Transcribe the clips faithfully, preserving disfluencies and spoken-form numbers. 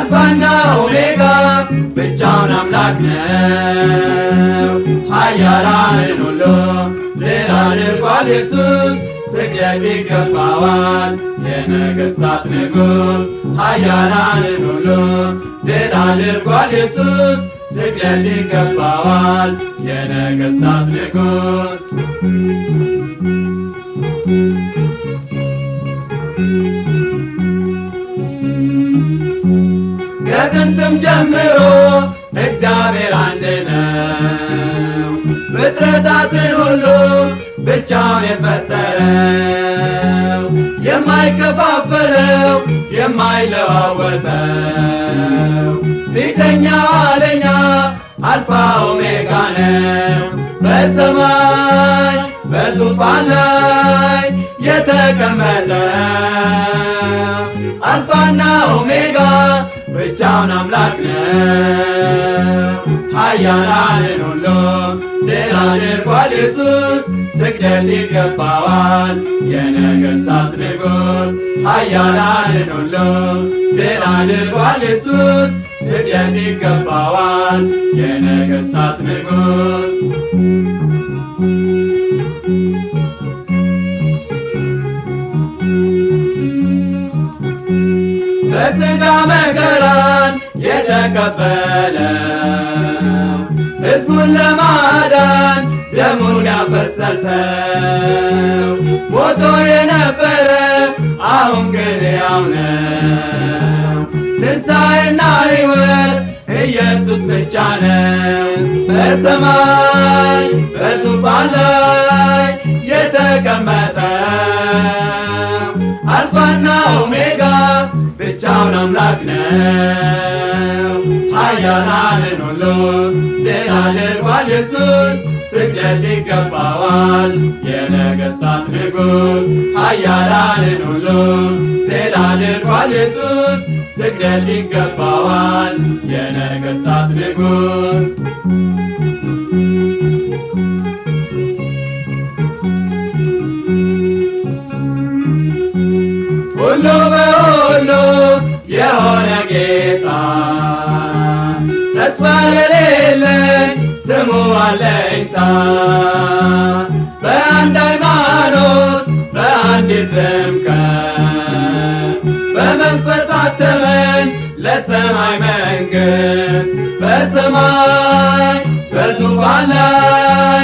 አልፋና ኦሜጋ ብቻውን አምላክ ነው። ኃያላንን ሁሉ ድል አድርጓል ኢየሱስ ስግደት ይገባዋል የነገሥታት ንጉሥ። ኃያላንን ሁሉ ድል አድርጓል ኢየሱስ ስግደት ይገባዋል የነገሥታት ንጉሥ። ከጥንትም ጀምሮ እግዚአብሔር አንድ ነው። ፍጥረታትን ሁሉ ብቻውን የፈጠረው የማይከፋፈለው የማይለዋወጠው ፊተኛው ኋለኛ አልፋ ኦሜጋ ነው። በሰማይ በዙፋን ላይ የተቀመጠው አልፋና ኦሜጋ ብቻውን አምላክ ነው። ኃያላንን ሁሉ ድል አድርጓል ኢየሱስ ስግደት ይገባዋል የነገሥታት ንጉሥ። ኃያላንን ሁሉ ድል አድርጓል ኢየሱስ ስግደት ይገባዋል የነገሥታት ንጉሥ። በሥጋ መከራን የተቀበለው ሕዝቡን ለማዳን ደሙን ያፈሰሰው ሞቶ የነበረ አሁን ግን ሕያው ነው። ትንሣኤና ሕይወት ኢየሱስ ብቻ ነው። በሰማይ በዙፋን ላይ የተቀመጠው አልፋና ኦሜጋ ብቻውን አምላክ ነው። ኃያላንን ሁሉ ድል አድርጓል ኢየሱስ ስግደት ይገባዋል የነገሥታት ንጉሥ። ኃያላንን ሁሉ ድል አድርጓል ኢየሱስ ስግደት ይገባዋል የነገሥታት ንጉሥ። ሁሉ በሁሉ የሆነ ጌታ ተስፋ ለሌለን ስሙ አለኝታ። በአንድ ሃይማኖት በአንዲት ጥምቀት በመንፈስ አተመን ለሰማይ መንግሥት። በሰማይ በዙፋን ላይ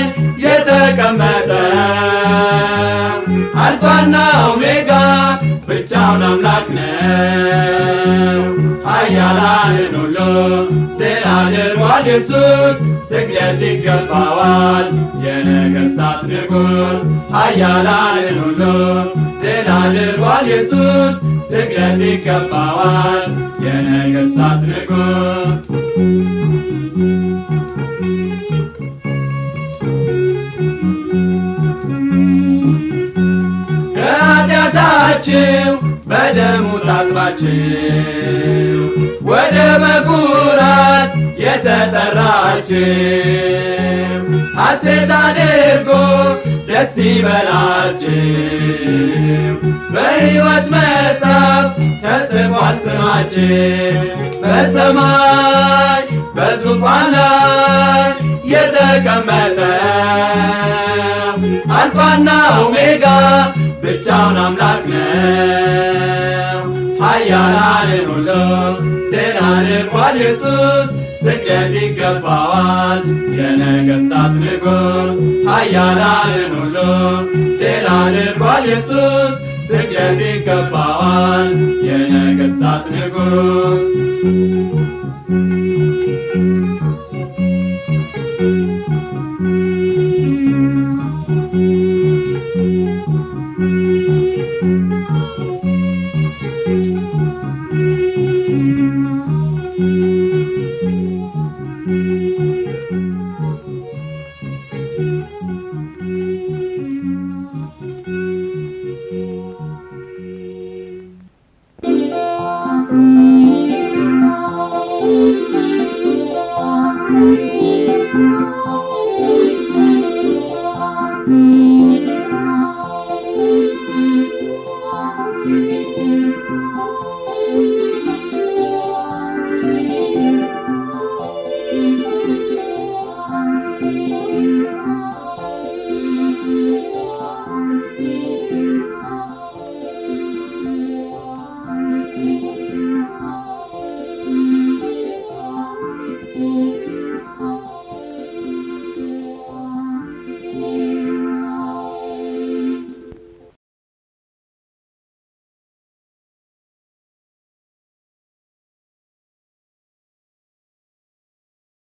የተቀመጠው አልፋና ኦሜጋ ብቻውን አምላክ ነው። ኃያላንን ሁሉ ድል አድርጓል ኢየሱስ ስግደት ይገባዋል የነገሥታት ንጉሥ። ኃያላንን ሁሉ ድል አድርጓል ኢየሱስ ስግደት ይገባዋል የነገሥታት ንጉሥ። ከኃጢአታችሁ በደሙ ታጥባችሁ ወደ በጉ እራት የተጠራችሁ ሐሴት አድርጎ ደስ ይበላችሁ። በሕይወት መጽሐፍ ተጽፏል ስማችሁ። በሰማይ በዙፋን ላይ የተቀመጠው አልፋና ኦሜጋ ብቻውን አምላክ ነው። ኃያላንን ሁሉ ድል አድርጓል ኢየሱስ ስግደት ይገባዋል የነገሥታት ንጉሥ። ኃያላንን ሁሉ ድል አድርጓል ኢየሱስ ስግደት ይገባዋል የነገሥታት ንጉሥ።